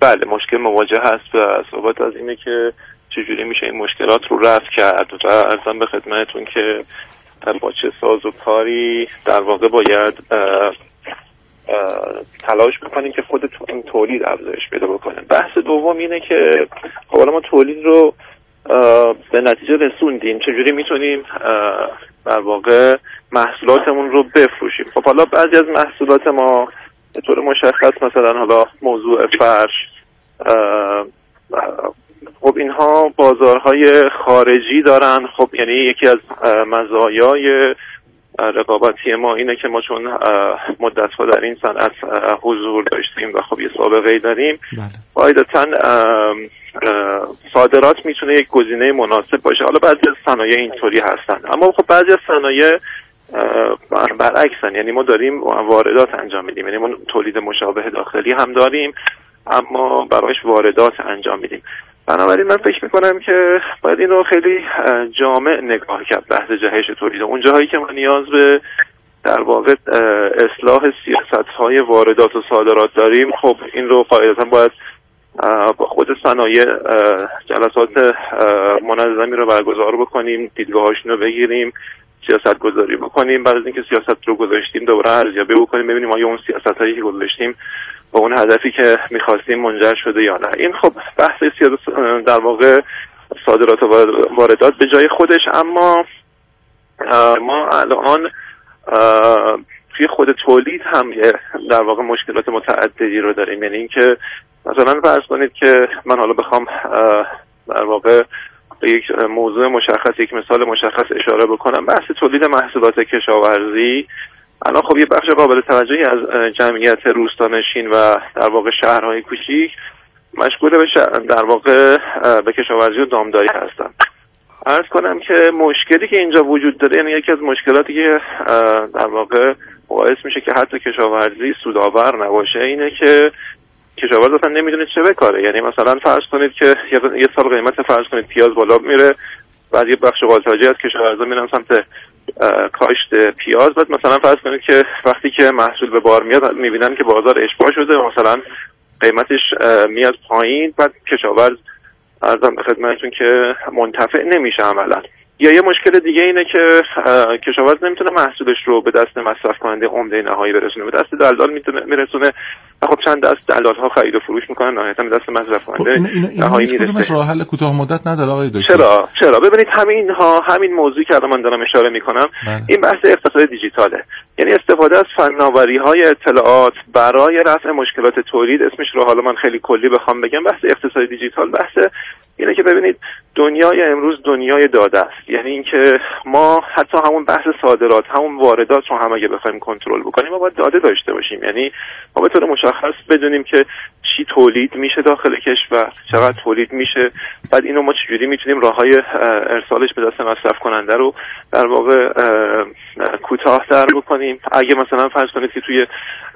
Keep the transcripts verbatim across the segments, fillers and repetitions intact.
بله مشکل مواجه هست و صحبت از اینه که چجوری میشه این مشکلات رو رفع کرد و عرضم به خدمتتون که با چه ساز و کاری در واقع باید اه اه تلاش بکنیم که خود این تولید افزایش پیدا بکنه. بحث دوم اینه که خب حالا ما تولید رو به نتیجه رسوندیم، چجوری میتونیم در واقع محصولاتمون رو بفروشیم. خب حالا بعضی از محصولات ما به طور مشخص مثلا حالا موضوع فرش، خب اینها بازارهای خارجی دارن. خب یعنی یکی از مزایای رقابتی ما اینه که ما چون مدت‌ها در این صنعت حضور داشتیم و خب یه سابقه‌ای داریم، قاعدتاً صادرات میتونه یک گزینه مناسب باشه. حالا بعضی از صنایع اینطوری هستن، اما خب بعضی از صنایع برعکسن، یعنی ما داریم واردات انجام میدیم، یعنی ما تولید مشابه داخلی هم داریم اما برایش واردات انجام میدیم. بنابراین من فکر میکنم که باید این رو خیلی جامع نگاه کرد، بحث جهش تولید. اون جاهایی که ما نیاز به در واقع اصلاح سیاست‌های واردات و صادرات داریم، خب این رو قاعدتاً باید با خود صنایع جلسات منظمی رو برگزار بکنیم، دیدگاهاشون رو بگیریم، سیاست گذاری بکنیم. بعد از اینکه سیاست رو گذاشتیم دوباره ارزیابی بکنیم، ببینیم آیا اون سیاستایی که گذاشتیم با اون هدفی که می‌خواستیم منجر شده یا نه. این خب بحث سیاست در واقع صادرات و واردات به جای خودش، اما ما الان توی خود تولید هم در واقع مشکلات متعددی رو داریم. یعنی اینکه مثلا فرض کنید که من حالا بخوام در واقع به یک موضوع مشخص، یک مثال مشخص اشاره بکنم، بحث تولید محصولات کشاورزی الان خب یه بخش قابل توجهی از جمعیت روستانشین و در واقع شهرهای کوچیک مشغول به در واقع به کشاورزی و دامداری هستن. عرض کنم که مشکلی که اینجا وجود داره، یعنی یکی از مشکلاتی که در واقع باعث میشه که حتی کشاورزی سودآور نباشه اینه که کشاورز اصلا نمیدونه چه بکاره. یعنی مثلا فرض کنید که یه سال قیمت فرض کنید پیاز بالا میره، بعد یه بخش قابل توجهی از کشاورزا میرن سمت کاشت پیاز، بعد مثلا فرض کنید که وقتی که محصول به بار میاد میبینن که بازار اشباع شده و مثلا قیمتش میاد پایین، بعد کشاورز عرضم به خدمتتون که منتفع نمیشه عملا. یا یه مشکل دیگه اینه که کشاورز نمیتونه محصولش رو به دست مصرف کننده عمده نهایی برسونه، به دست دلال میرسونه. خب چند دست دلال ها خرید و فروش میکنن، نهایتا به دست مصرف کننده نهایی میرسه. این راه حل کوتاه مدت نداره آقای دکتر؟ چرا چرا ببینید همین ها همین موضوعی که الان من دارم اشاره میکنم بله. این بحث اقتصاد دیجیتاله، یعنی استفاده از فناوری‌های اطلاعات برای رفع مشکلات تولید. اسمش رو حالا من خیلی کلی بخوام بگم، بحث اقتصاد دیجیتال بحث اینه که ببینید دنیای امروز دنیای داده است. یعنی اینکه ما حتی همون بحث صادرات، همون واردات رو هم اگه بخوایم کنترل بکنیم ما باید داده داشته باشیم. یعنی ما به طور مشخص بدونیم که چی تولید میشه داخل کشور، چقدر تولید میشه، بعد اینو ما چجوری میتونیم راههای ارسالش به دست مصرف کننده رو در واقع کوتاه‌تر بکنیم. اگه مثلا فرض کنید که توی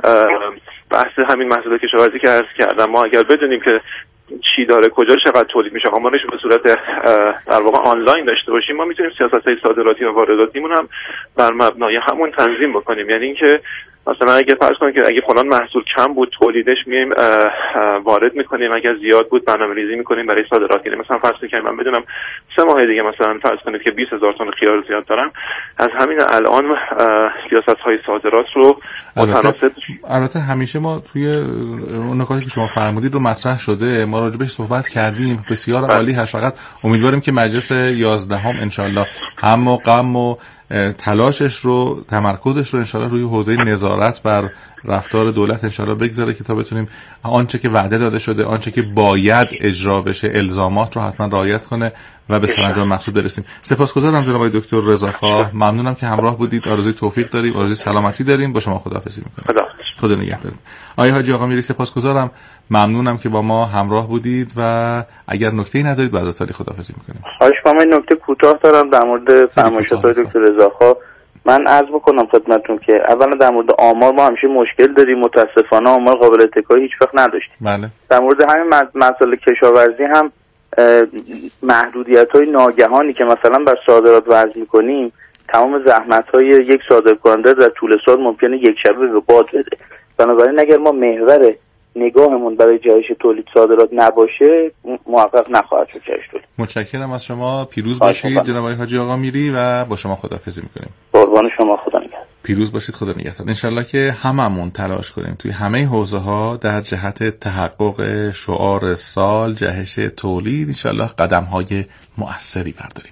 بحث همین محصولات کشاورزی که عرض کردم ما اگر بدونیم که چی داره کجا چقدر تولید میشه، آمارش به صورت در واقع آنلاین داشته باشیم، ما میتونیم سیاست‌های صادراتی و وارداتیمون هم بر مبنای همون تنظیم بکنیم. یعنی اینکه مثلا اگه فرض کنیم که اگه فلان محصول کم بود تولیدش میایم وارد میکنیم، اگه زیاد بود برنامه‌ریزی میکنیم برای صادرات. یعنی مثلا فرض کنید من بدونم سه ماه دیگه مثلا فرض کنید که بیست هزار تن خیار زیاد دارم، از همین الان سیاست‌های صادرات رو متناسب. البته همیشه ما توی اون نکاتی که شما فرمودید رو مطرح شده، ما راجع بهش صحبت کردیم، بسیار عالی هست. فقط امیدواریم که مجلس یازدهم ان شاءالله هم و غم و تلاشش رو، تمرکزش رو انشالله روی حوزه نظارت بر رفتار دولت انشالله بگذاره که تا بتونیم آنچه که وعده داده شده، آنچه که باید اجرا بشه، الزامات رو حتما رعایت کنه و به سرانجام مقصود برسیم. سپاسگزارم جناب آقای دکتر رضاخواه، ممنونم که همراه بودید. آرزوی توفیق داریم، آرزوی سلامتی داریم. با شما خداحافظی می‌کنم. خدا خدا نگهدارتون. آقای حاجی آقا میری سپاسگزارم، ممنونم که با ما همراه بودید و اگر نکته‌ای ندارید بعد از تالی خداحافظی می‌کنیم. خواهش می‌کنم. این نکته کوتاه دارم در مورد فرمایشات آقای دکتر رضاخواه. من عرض بکنم خدمتتون که اولا در مورد آمار ما همیشه مشکل داریم، متاسفانه آمار قابل اتکایی هیچ وقت نداشتیم. بله. در مورد همین مسائل کشاورزی هم محدودیت‌های ناگهانی که مثلا بر صادرات وضع می‌کنیم، تمام زحمت‌های یک صادرکننده در طول سال ممکنه یک شبه به باد بده. بنابراین اگر ما محور نگاهمون برای جهش تولید صادرات نباشه محقق نخواهد شد جهش تولید. متشکرم از شما. پیروز باشید جناب آقای حاجی آقا میری و با شما خداحافظی میکنیم. قربان شما، خدا نگهدار. پیروز باشید، خدا نگهدار. انشالله که هممون تلاش کنیم توی همه حوزه ها در جهت تحقق شعار سال جهش تولید انشالله قدم های مؤثری برداریم.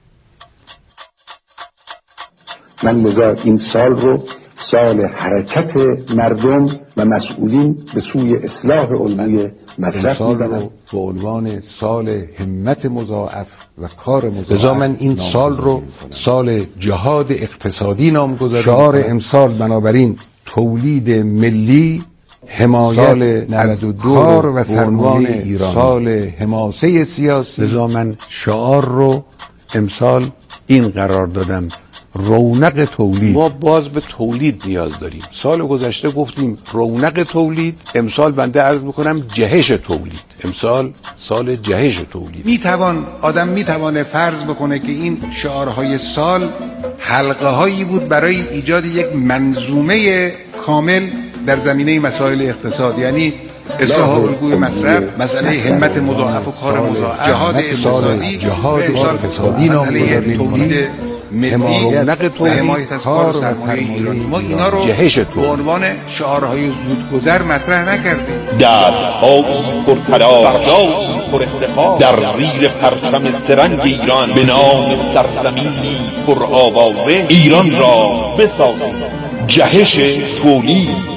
من مزار این سال رو سال حرکت مردم و مسئولین به سوی اصلاح الگوی مصرف می‌دانم. به عنوان سال همت مضاعف و کار مضاعف، لذا من این سال رو سال جهاد اقتصادی نامگذاری. شعار امسال بنابراین تولید ملی، حمایت از کار و سرمایه ایران، سال حماسه سیاسی. لذا من شعار رو امسال این قرار دادم: رونق تولید. ما باز به تولید نیاز داریم. سال گذشته گفتیم رونق تولید، امسال بنده عرض میکنم جهش تولید. امسال سال جهش تولید. میتوان آدم میتوانه فرض بکنه که این شعارهای سال حلقه هایی بود برای ایجاد یک منظومه کامل در زمینه مسائل اقتصاد، یعنی اصلاح الگوی مصرف، مسئله همت مضاعف و کار مضاعف، جهاد اقتصادی، جهاد اقتصادی نامگذاری تولید، حمایت تو حمایت از کار و سرمایه ایرانی. ما اینا رو به عنوان شعارهای زودگذر مطرح نکردیم. دست‌های پرطلا، فردایی پر افتخار در زیر پرچم سرنگ ایران، به نام سرزمینی پر آوازه ایران را بسازیم. جهش تولید.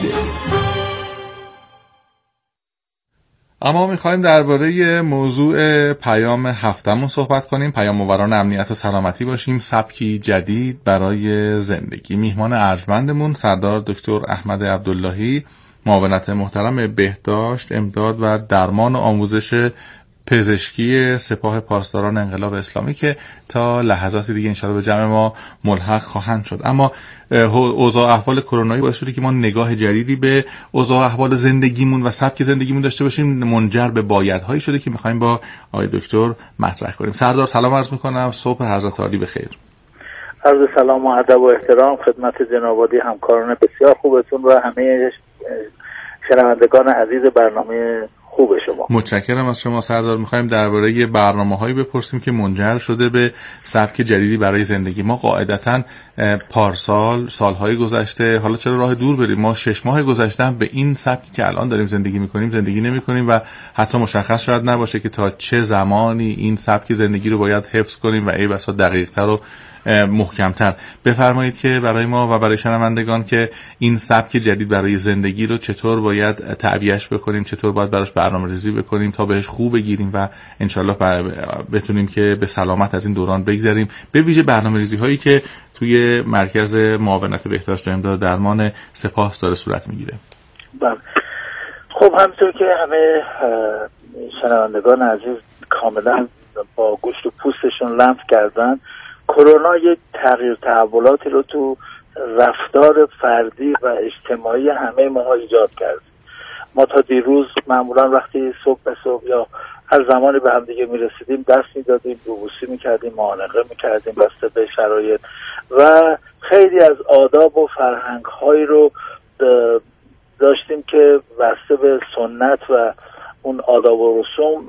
اما میخوایم درباره موضوع پیام هفتمون صحبت کنیم. پیام‌آوران امنیت و سلامتی باشیم، سبکی جدید برای زندگی. میهمان ارجمندمون سردار دکتر احمد عبداللهی، معاونت محترم بهداشت، امداد و درمان و آموزش پزشکی سپاه پاسداران انقلاب اسلامی که تا لحظات دیگه انشاءالله به جمع ما ملحق خواهند شد. اما اوضاع احوال کرونایی باعث شده که ما نگاه جدیدی به اوضاع احوال زندگیمون و سبک زندگیمون داشته باشیم، منجر به بایدهایی شده که می‌خوایم با آقای دکتر مطرح کنیم. سردار سلام عرض می‌کنم، صبح حضرت عالی بخیر. عرض سلام و ادب و احترام خدمت جناب عالی، همکاران بسیار خوبتون و همه شنوندگان عزیز برنامه خوب شما. متشکرم از شما سردار. می‌خوایم درباره برنامه‌هایی بپرسیم که منجر شده به سبک جدیدی برای زندگی. ما قاعدتاً پارسال، سال‌های گذشته، حالا چرا راه دور بریم، ما شش ماه گذشته هم به این سبکی که الان داریم زندگی می‌کنیم زندگی نمی‌کنیم و حتی مشخص شاید نباشه که تا چه زمانی این سبک زندگی رو باید حفظ کنیم و ای بسا دقیق‌تر و محکم‌تر. بفرمایید که برای ما و برای شنوندگان که این سبک جدید برای زندگی رو چطور باید تعبیه‌اش بکنیم، چطور باید براش برنامه‌ریزی بکنیم تا بهش خوب بگیریم و انشالله بتونیم که به سلامت از این دوران بگذریم، به ویژه برنامه‌ریزی‌هایی که توی مرکز معاونت بهداشت و امداد درمان سپاه داره صورت میگیره. بله. خب همونطور که همه شنوندگان عزیز کاملا با گوشت و پوستشون لمس کردن، کرونا یک تغییر تحولاتی رو تو رفتار فردی و اجتماعی همه ما ایجاد کرد. ما تا دیروز معمولا وقتی صبح به صبح یا هر زمانی به هم دیگه میرسیدیم دست میدادیم، روبوسی میکردیم، معانقه میکردیم بسته به شرایط و خیلی از آداب و فرهنگ هایی رو داشتیم که بسته به سنت و اون آداب و رسوم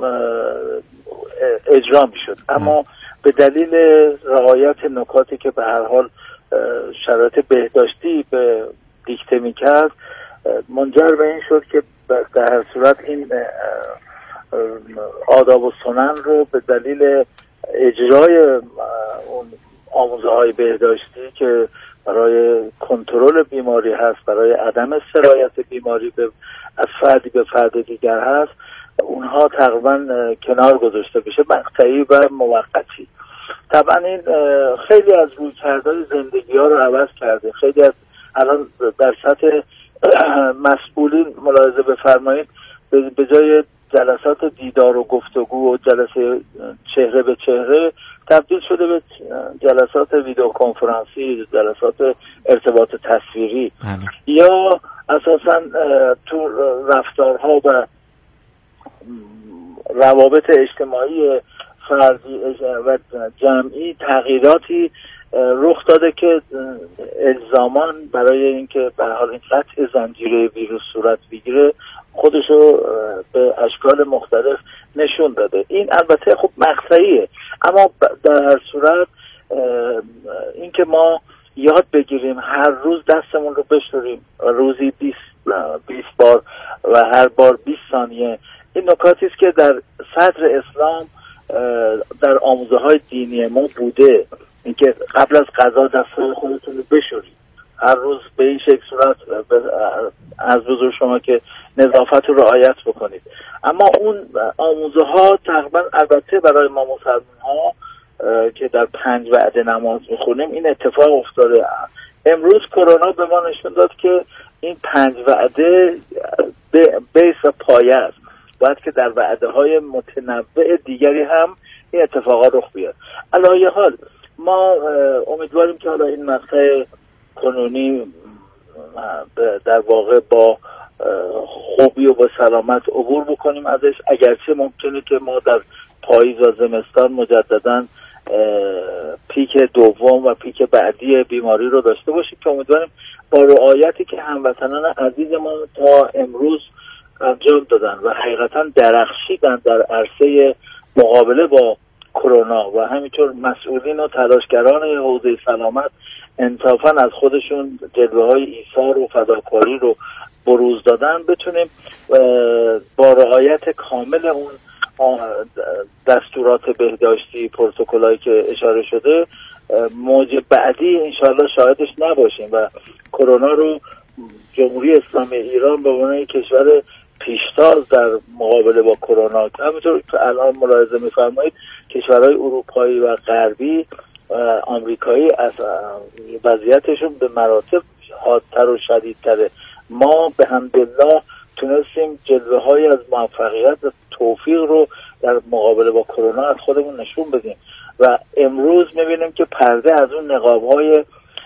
اجرا میشد. اما به دلیل رعایت نکاتی که به هر حال شرایط بهداشتی به دیکته میکرد منجر به این شد که در هر صورت این آداب و سنن رو به دلیل اجرای اون آموزه های بهداشتی که برای کنترل بیماری هست، برای عدم سرایت بیماری به از فردی به فرد دیگر هست، اونها تقریبا کنار گذاشته بشه، مقطعی و موقتی. طبعا این خیلی از رویکردهای زندگی ها رو عوض کرده. خیلی از الان در سطح مسئولین ملاحظه بفرمایید به جای جلسات دیدار و گفتگو و جلسه چهره به چهره تبدیل شده به جلسات ویدیو کنفرانسی، جلسات ارتباط تصویری یا اساسا تو رفتارها و روابط اجتماعی فردی و جمعی تغییراتی رخ داده که الزامان برای اینکه به حال این قطع زنجیره ویروس صورت بگیره خودشو به اشکال مختلف نشون داده. این البته خب مقطعیه، اما در هر صورت این که ما یاد بگیریم هر روز دستمون رو بشوریم، روزی بیست بار و هر بار بیست ثانیه، این نکاتی است که در صدر اسلام در آموزه های دینی ما بوده. اینکه قبل از غذا دستای خودتون رو بشورید هر روز به این شکل صورت از بزرگ شما که نظافت رو رعایت بکنید. اما اون آموزه ها تقریبا البته برای ما مسلمان ها که در پنج وعده نماز میخونیم این اتفاق افتاده. امروز کرونا به ما نشون داد که این پنج وعده بیس و پایه است، باید که در وعده های متنوع دیگری هم این اتفاقات رخ بیاد. علی ای حال ما امیدواریم که حالا این مقطع کنونی در واقع با خوبی و با سلامت عبور بکنیم ازش، اگرچه ممکنه که ما در پاییز و زمستان مجدداً پیک دوم و پیک بعدی بیماری رو داشته باشیم که امیدواریم با رعایتی که هموطنان عزیز ما تا امروز انجام دادن و حقیقتا درخشیدن در عرصه مقابله با کرونا و همینطور مسئولین و تلاشگران حوزه سلامت انصافا از خودشون جلوه‌های ایثار و فداکاری رو بروز دادن، بتونیم با رعایت کامل اون دستورات بهداشتی پروتکلایی که اشاره شده موج بعدی انشاءالله شاهدش نباشیم و کرونا رو جمهوری اسلامی ایران به عنوان کشور پیشتاز در مقابله با کرونا، همینطور که الان ملاحظه می‌فرمایید کشورهای اروپایی و غربی آمریکایی از وضعیتشون به مراتب حادتر و شدیدتره. ما به حمدالله تونستیم جلوه‌های از موفقیت و توفیق رو در مقابله با کرونا از خودمون نشون بدیم و امروز می‌بینیم که پرده از اون نقاب‌های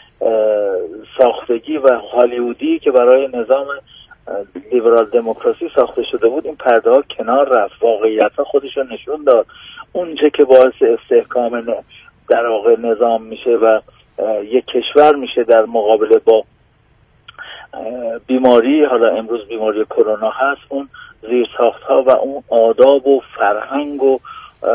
ساختگی و هالیوودی که برای نظام لیبرال دموکراسی ساخته شده بود این پرده ها کنار رفت، واقعیت خودش رو نشون داد. اونچه که باعث استحکام در واقع نظام میشه و یک کشور میشه در مقابله با بیماری، حالا امروز بیماری کرونا هست، اون زیرساخت ها و اون آداب و فرهنگ و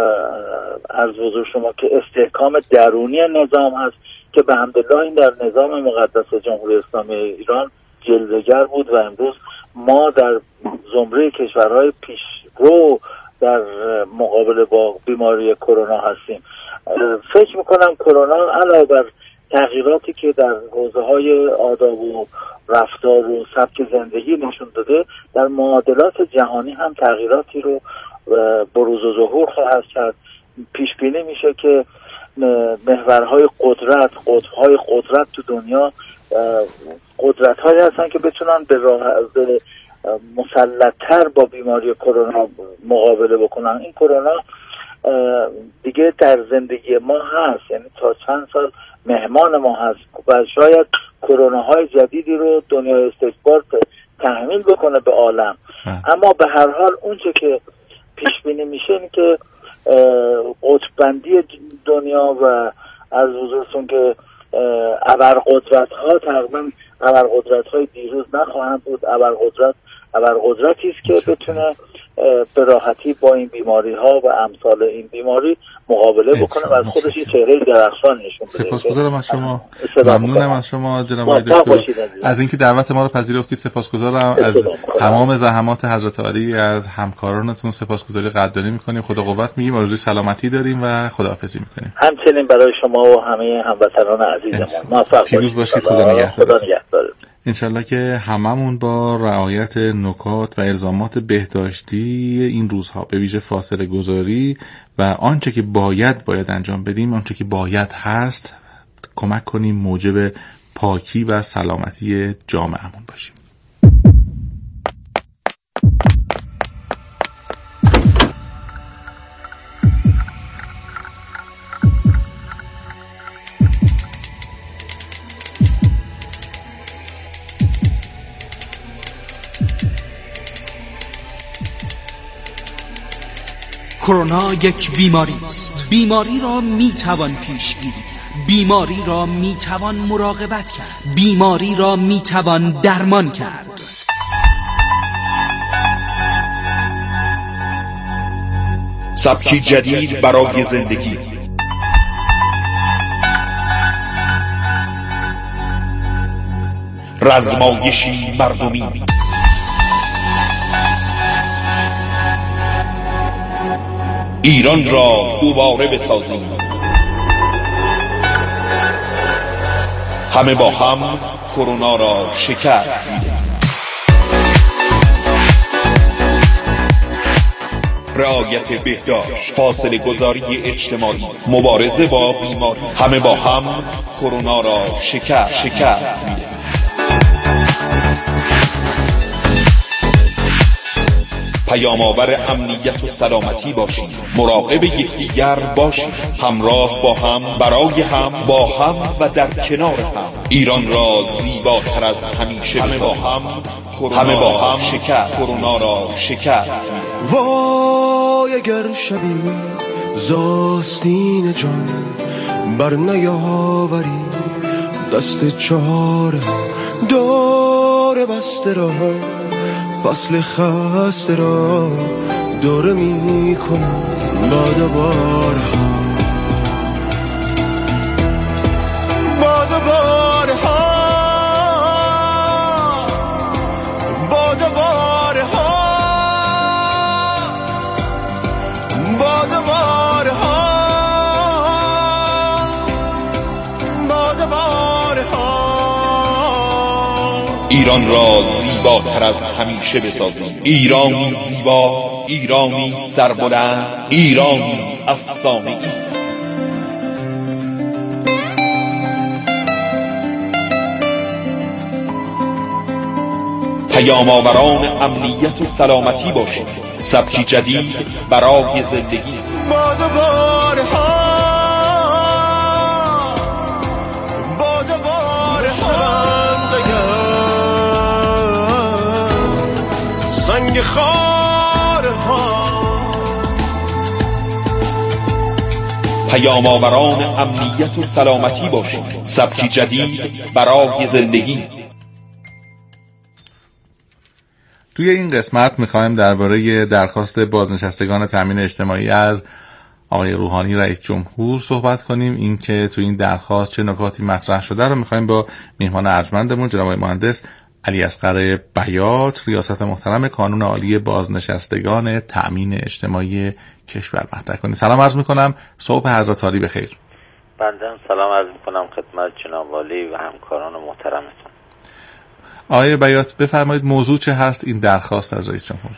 از بزرگ شما که استحکام درونی نظام هست که به حمدالله این در نظام مقدس جمهوری اسلامی ایران جلوه‌گر بود و امروز ما در زمره کشورهای پیشرو در مقابله با بیماری کرونا هستیم. فکر میکنم کرونا علاوه بر تغییراتی که در حوزه‌های آداب و رفتار و سبک زندگی نشون داده، در معادلات جهانی هم تغییراتی رو بروز و ظهور خواهد کرد. پیش بینی میشه که محورهای قدرت، قطب‌های قدرت تو دنیا قدرت هایی هستن که بتونن به راه مسلط‌تر با بیماری کرونا مقابله بکنن. این کرونا دیگه در زندگی ما هست، یعنی تا چند سال مهمان ما هست و شاید کرونا های جدیدی رو دنیای استکبار تحمیل بکنه به عالم. اما به هر حال اونچه که پیش بینی میشه این که قطب‌بندی دنیا و از حضورتون که ابرقدرت ها تقریبا ابرقدرت های دیروز نخواهند بود. ابرقدرت ابرقدرتی است که بتونه به راحتی با این بیماری ها و امثال این بیماری مقابله بکنه و از خودش یه چهره درخشان نشون بده. سپاسگزارم از شما، ممنونم از شما جناب آقای دکتر از اینکه دعوت ما رو پذیرفتید. سپاسگزارم از تمام زحمات حضرت عالی، از همکارانتون سپاسگزاری قدردانی میکنیم. خدا قوت میگیم، آرزوی سلامتی داریم و خداحافظی میکنیم. همچنین برای شما و همه هموطنان عزیزمون. موفق پیروز باشید. خدا نگهدار. انشالله که هممون با رعایت نکات و الزامات بهداشتی این روزها به ویژه فاصله گذاری و آنچه که باید باید انجام بدیم، آنچه که باید هست، کمک کنیم موجب پاکی و سلامتی جامعهمون باشیم. کرونا یک بیماری است. بیماری را می توان پیشگیری کرد. بیماری را می توان مراقبت کرد. بیماری را می توان درمان کرد. سبکی جدید برای زندگی. رزمایشی مردمی. ایران را دوباره بسازیم. همه با هم کرونا را شکست میدهیم. رعایت بهداشت، فاصله گذاری اجتماعی، مبارزه با بیماری. همه با هم کرونا را شکست شکست میدهیم. پیام آور امنیت و سلامتی باشید. مراقب یکدیگر باشید. همراه با هم، برای هم، با هم و در کنار هم. ایران را زیباتر از همیشه همه با هم همه با هم شکست کرونا را شکست. وای اگر شبی زاستین جان بر نیاوری، دست چهارم دور بسته را، فصل خسته را داره می کنم باد بارها، باد بارها، باد بارها، باد بارها، باد بارها. ایران را زیباتر از همیشه بسازیم. ایرانی زیبا، ایرانی سربلند، ایرانی افسانه‌ای. پیام آوران امنیت و سلامتی باشید. سبکی جدید برای زندگی. باد بارها، باد بارها، سنگ خارها. پیام آوران امنیت و سلامتی باشید. سبکی جدید برای زندگی. توی این قسمت میخوایم درباره درخواست بازنشستگان تامین اجتماعی از آقای روحانی رئیس جمهور صحبت کنیم. این که توی این درخواست چه نکاتی مطرح شده رو میخوایم با میهمان ارجمندمون جناب مهندس علی اصغر بیات، ریاست محترم کانون عالی بازنشستگان تامین اجتماعی کشور مطرح کنیم. سلام عرض میکنم، صبح حضرت عالی بخیر. بنده هم سلام عرض میکنم خدمت جناب عالی و همکاران محترمتون. آقای بیات بفرمایید موضوع چه هست این درخواست از رئیس جمهور؟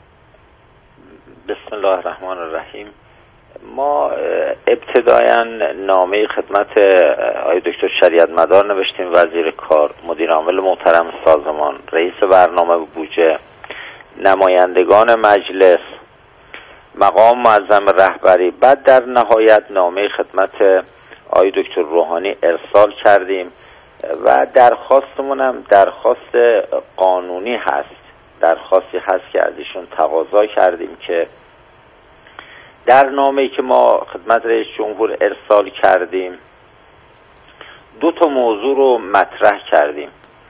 بسم الله الرحمن الرحیم. ما ابتدایا نامه خدمت آقای دکتر شریعت مدار نوشتیم، وزیر کار، مدیر عامل محترم سازمان، رئیس برنامه و بودجه، نمایندگان مجلس، مقام معظم رهبری. بعد در نهایت نامه خدمت آقای دکتر روحانی ارسال کردیم و درخواستمون هم درخواست قانونی هست. درخواستی هست که از ایشون تقاضا کردیم که در نامه‌ای که ما خدمت رئیس جمهور ارسال کردیم دو تا موضوع رو مطرح کردیم.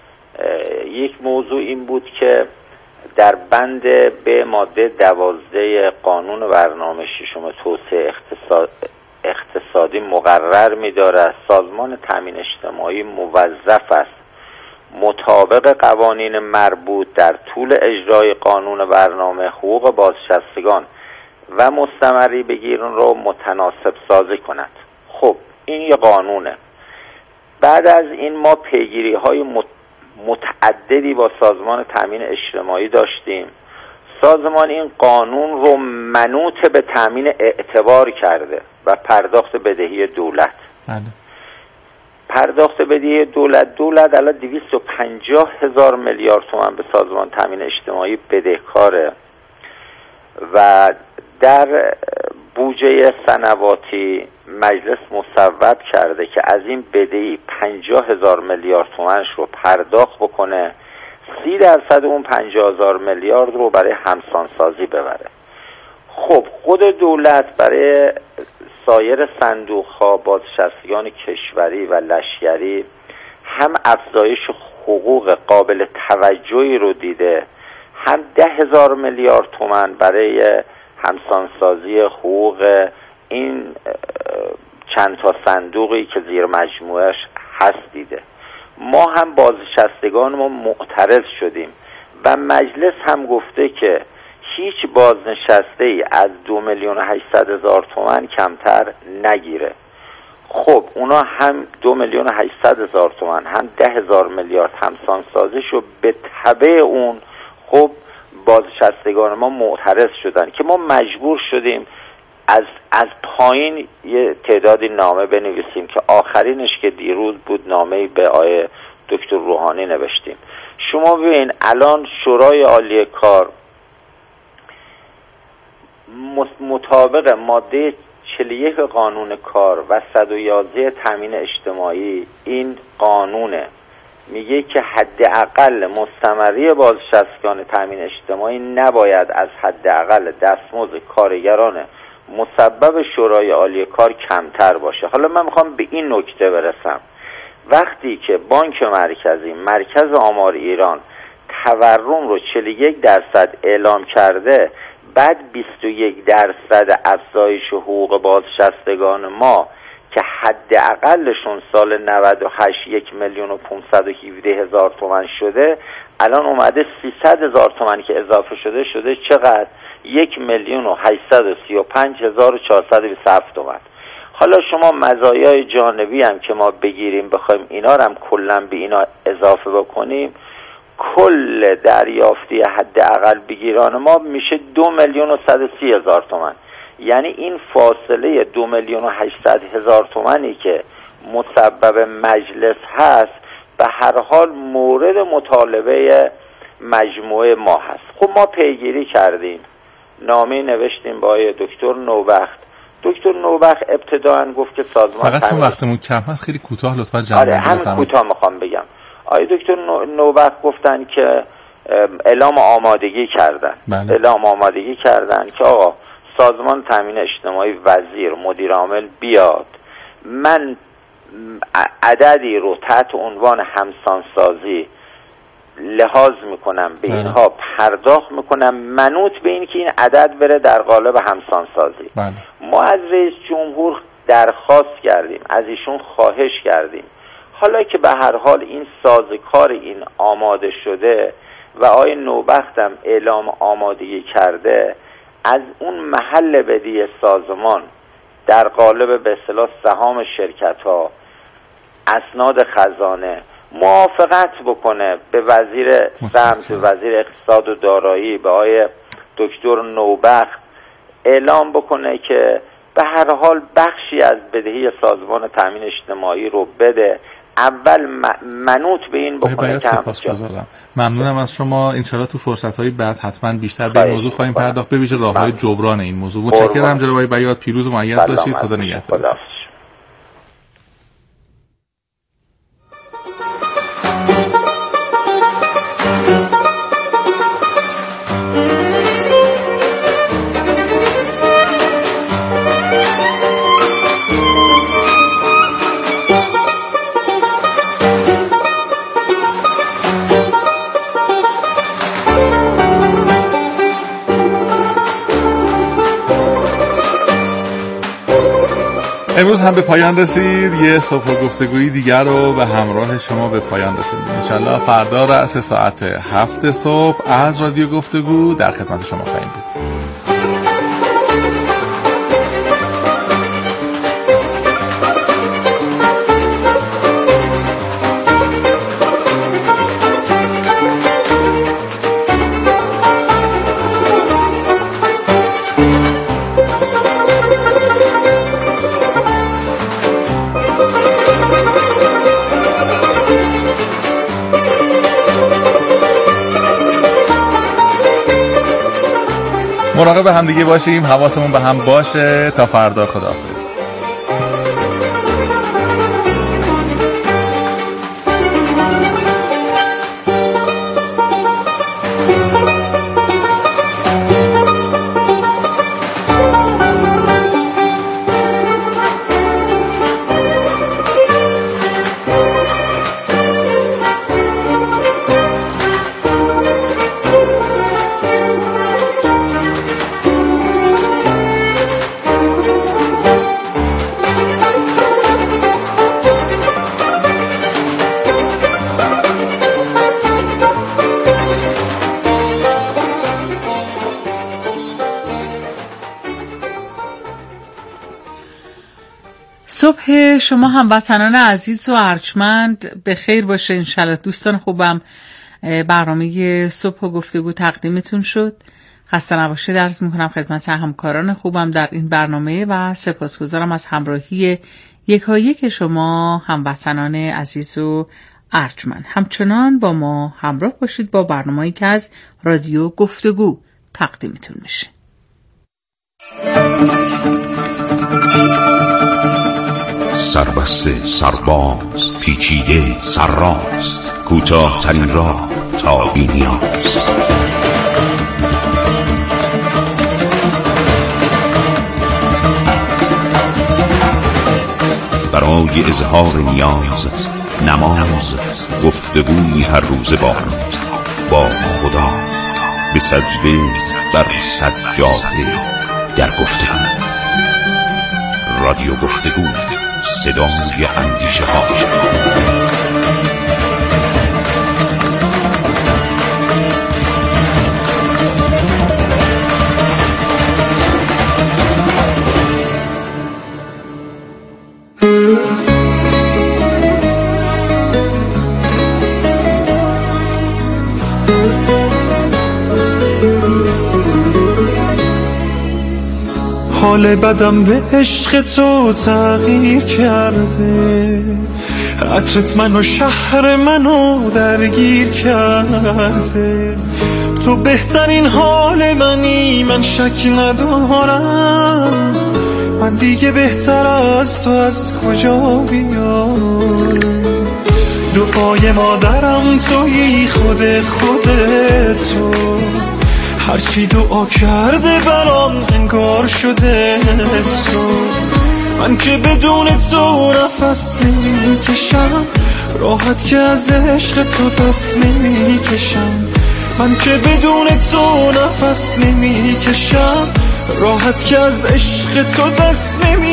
یک موضوع این بود که در بند به ماده دوازده قانون برنامه ششم توسعه اقتصاد اقتصادی مقرر می‌دارد سازمان تامین اجتماعی موظف است مطابق قوانین مربوط در طول اجرای قانون برنامه حقوق بازنشستگان و مستمری بگیرون رو متناسب سازی کند. خب این یه قانونه. بعد از این ما پیگیری های متعددی با سازمان تامین اجتماعی داشتیم. سازمان این قانون رو منوط به تامین اعتبار کرده و پرداخت بدهی دولت. بله. پرداخت بدهی دولت دولت الان دویست و پنجاه هزار میلیارد تومان به سازمان تامین اجتماعی بدهکاره و در بودجه سنواتی مجلس مصوب کرده که از این بدهی پنجاه هزار میلیارد تومانش رو پرداخت بکنه، سی درصد اون پنجاه هزار میلیارد رو برای همسانسازی ببره. خب خود دولت برای سایر صندوق ها بازنشستگان کشوری و لشکری هم افزایش حقوق قابل توجهی رو دیده، هم ده هزار میلیارد تومان برای همسانسازی حقوق این چند تا صندوقی که زیر مجموعش هست دیده. ما هم بازنشستگان ما معترض شدیم و مجلس هم گفته که هیچ بازنشسته ای از دو میلیون و هشتصد هزار تومان کمتر نگیره. خب اونا هم دو میلیون و هشتصد هزار تومان هم ده هزار میلیارد همسانسازی شو، به تبع اون خب بازنشستگان ما معترض شدن که ما مجبور شدیم از از پایین یه تعدادی نامه بنویسیم که آخرینش که دیروز بود نامه‌ای به آقای دکتر روحانی نوشتیم. شما ببین الان شورای عالی کار مطابق ماده چهل و یک قانون کار و صد و یازده تامین اجتماعی، این قانونه میگه که حداقل مستمری بازنشستگان تامین اجتماعی نباید از حداقل دستمزد کارگران مسبب شورای عالی کار کمتر باشه. حالا من میخوام به این نکته برسم، وقتی که بانک مرکزی مرکز آمار ایران تورم رو چهل و یک درصد اعلام کرده، بعد بیست و یک درصد افزایش حقوق بازنشستگان ما که حداقلشون سال نود و هشت یک میلیون و پانصد و هفده هزار تومان شده، الان اومده سیصد هزار تومان که اضافه شده شده چقدر؟ یک میلیون و هشتصد و سی و پنج هزار و چهارصد و بیست و هفت تومان. حالا شما مزایای جانبی هم که ما بگیریم بخوایم اینا رو هم کلا به اینا اضافه بکنیم، کل دریافتی حداقل بگیران ما میشه دو میلیون و صد و سی هزار تومان. یعنی این فاصله دو میلیون و هشتصد هزار تومانی که مسبب مجلس هست به هر حال مورد مطالبه مجموعه ما هست. خب ما پیگیری کردیم، نامه نوشتیم با آقای دکتر نوبخت. دکتر نوبخت ابتداً گفت که سازمان فقط چون وقتمون کم هست خیلی کوتاه لطفا جمع آره هم کوتاه میخوام بگم. آقای دکتر نوبخت گفتن که اعلام آمادگی کردن بله. اعلام آمادگی کردن که آقا سازمان تامین اجتماعی وزیر مدیر عامل بیاد، من عددی رو تحت عنوان همسانسازی لحاظ میکنم به اینها پرداخت میکنم منوط به این که این عدد بره در قالب همسانسازی. بله. ما از رئیس جمهور درخواست کردیم، از ایشون خواهش کردیم، حالا که به هر حال این سازوکار این آماده شده و آقای نوبختم اعلام آمادگی کرده، از اون محل بدی سازمان در قالب به اصطلاح سهام شرکت ها، اسناد خزانه موافقت بکنه به وزیر سمت، به وزیر اقتصاد و دارایی، به آقای دکتر نوبخت اعلام بکنه که به هر حال بخشی از بدهی سازمان تامین اجتماعی رو بده. اول منوط به این بکنه که سپاسگزارم. ممنونم از شما. انشالله تو فرصت‌های بعد حتما بیشتر به این موضوع خواهیم پرداخت، به ویژه راه‌های جبران این موضوع. متشکرم جناب آقای بیات. پیروز و مؤید باشید. خدا نگهدار. امروز هم به پایان رسید. یه صبح گفتگویی دیگر رو به همراه شما به پایان رسید. انشالله فردا رأس ساعت هفت صبح از رادیو گفتگو در خدمت شما خواهیم بود. مراقب هم دیگه باشیم، حواسمون به هم باشه. تا فردا، خداحافظ. صبح شما هموطنان عزیز و ارجمند به خیر باشه انشالله. دوستان خوبم، برنامه صبح و گفتگو تقدیمتون شد. خسته نباشید عرض میکنم خدمت همکاران خوبم در این برنامه و سپاسگزارم از همراهی یکایک شما هموطنان عزیز و ارجمند. همچنان با ما همراه باشید با برنامه‌ای که از رادیو گفتگو تقدیمتون میشه. سربسته سرباز پیچیده سرراست، کوتاه ترین راه تا بی نیاز. برای اظهار نیاز نماز، گفتگوی هر روز با با خدا، به سجده بر سجاده در گفتگو. رادیو گفتگو، صدای اندیشه ها. حال بدم به عشق تو تغییر کرده، عطرت منو شهر منو درگیر کرده. تو بهترین حال منی، من شک ندارم. من دیگه بهتر از تو از کجا بیارم؟ دعای مادرم تویی، خود خودتو. هرچی دعا کرده برام انگار شده تو. من که بدون تو نفس نمی کشم، راحت که از عشق تو دست نمی کشم. من که بدون تو نفس نمی کشم، راحت که از عشق تو دست نمی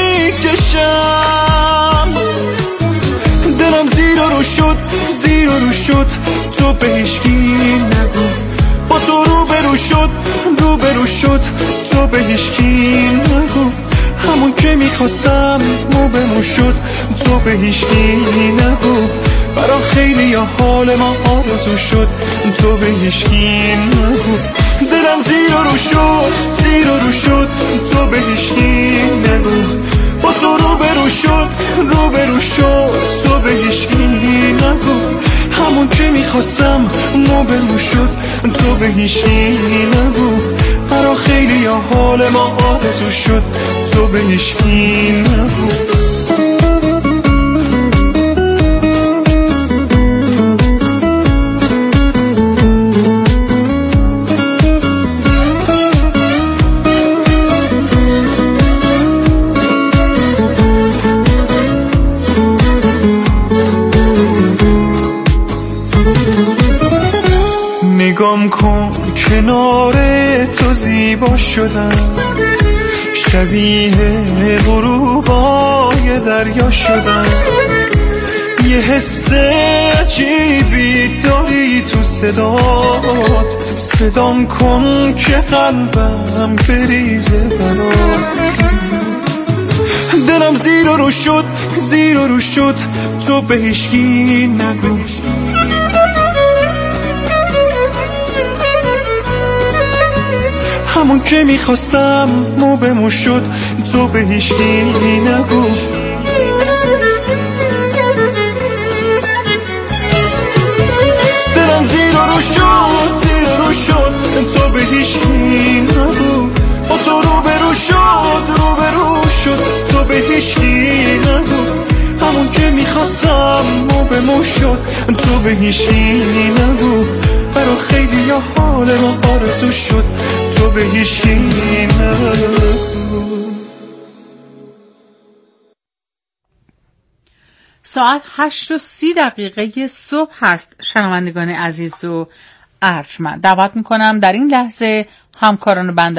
کشم. دلم زیر و رو شد، زیر و رو شد، تو به هیچکی نگو. با تو رو برو شد، رو برو شد، تو به هیچکی نگو. همون که میخواستم مو به مو شد، تو به هیچکی نگو. برا خیلی یا حال ما آرزو شد، تو به هیچکی نگو. دلم زیر و رو شد، زیر و رو شد، تو به هیچکی نگو. با تو رو برو شد، رو برو شد، تو به هیچکی نگو. همون که میخواستم مو به مو شد، تو به هیچکی نگو. برا خیلی یا حال ما آرزو شد، تو به هیچکی نگو. نگام کن کنار تو زیبا شدم، شبیه غروبای دریا شدم. یه حس عجیبی داری تو صدات، صدام کن که قلبم بریزه برات. دلم زیر و رو شد، زیر و رو شد، تو به هیچکی نگو. همون که میخواستم مو به مو شد، تو به هیچکی نگو. دلم زیر و رو شد، زیر و رو شد، تو به هیچکی نگو. با تو رو برو شد، رو برو شد، تو به هیچکی نگو. همون که میخواستم مو به مو شد، تو به هیچکی نگو. برا خیلی یا حال ما آرزو شد، تو به هیچکی نگو. ساعت هشت و سی دقیقه صبح هست. شنوندگان عزیز و ارجمند، دعوت میکنم در این لحظه همکاران بنده